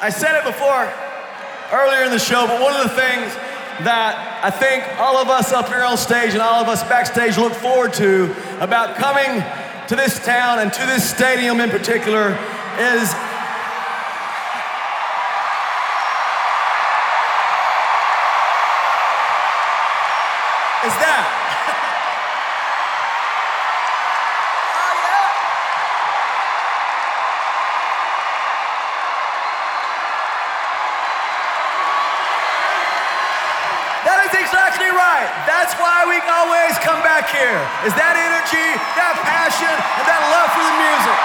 I said it before earlier in the show, but one of the things that I think all of us up here on stage and all of us backstage look forward to about coming to this town and to this stadium in particular is that. That is exactly right. That's why we always come back here, is that energy, that passion, and that love for the music.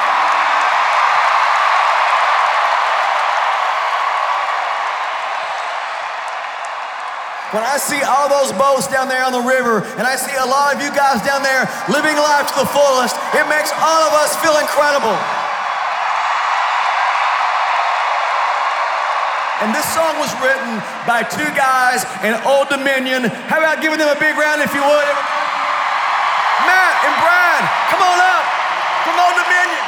When I see all those boats down there on the river, and I see a lot of you guys down there living life to the fullest, it makes all of us feel incredible. And this song was written by two guys in Old Dominion. How about giving them a big round if you would? Matt and Brad, come on up from Old Dominion.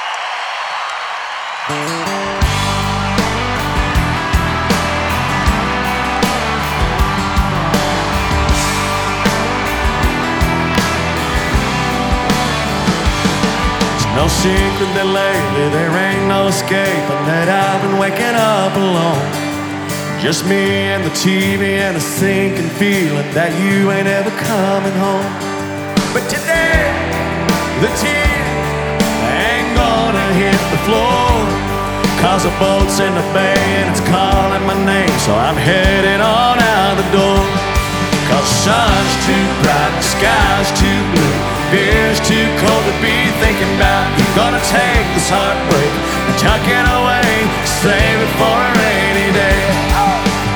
No secret that lately there ain't no escaping that I've been waking up alone. Just me and the TV and a sinking feeling that you ain't ever coming home. But today, the tears ain't gonna hit the floor, 'cause the boat's in the bay and it's calling my name, so I'm headed on out the door. 'Cause the sun's too bright, the sky's too blue, beer's too cold to be thinking about. You're gonna take this heartbreak and tuck it away, save it for a rainy day. Oh.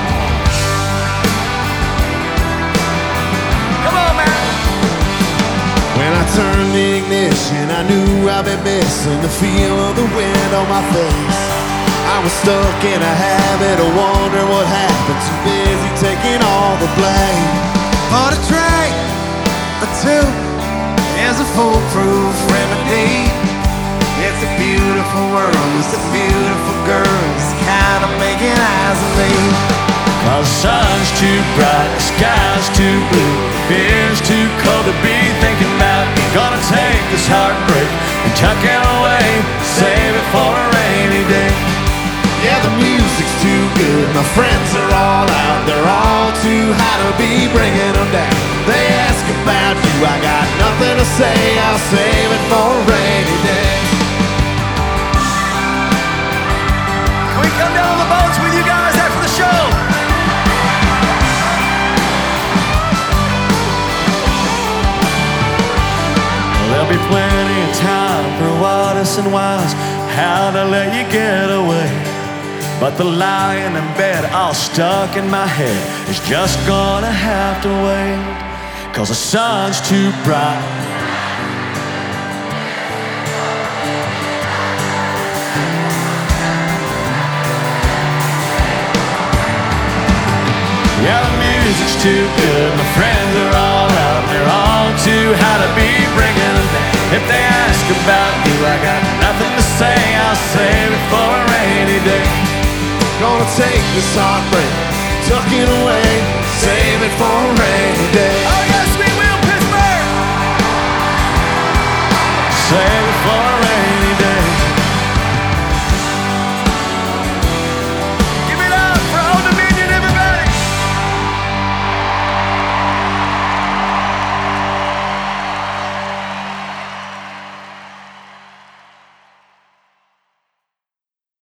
Come on, man. When I turned the ignition, I knew I'd be missing the feel of the wind on my face. I was stuck in a habit of wondering what happened, too busy taking all the blame. But a drink or two is a foolproof remedy. It's a beautiful world, it's a beautiful girl, it's kind of making eyes at me. 'Cause the sun's too bright, the sky's too blue, beer's too cold to be thinking about. You're gonna take this heartbreak and tuck it away, save it for a rainy day. Yeah, the music's too good, my friends are all out, they're all too high to be bringing them down. They ask about you, I got nothing to say, I'll save it for a rainy day. Can we come down on the boats with you guys after the show? Well, there'll be plenty of time for what us and whys, how to let you get away. But the lying in bed all stuck in my head is just gonna have to wait, 'cause the sun's too bright. Yeah, the music's too good, my friends are all out, they're all too high to be bringing them down. If they ask about you, I got nothing to say, I'll save it for a rainy day. Gonna take this heartbreak, tuck it away, save it for a rainy day. Oh yes, we will, Pittsburgh! Save it for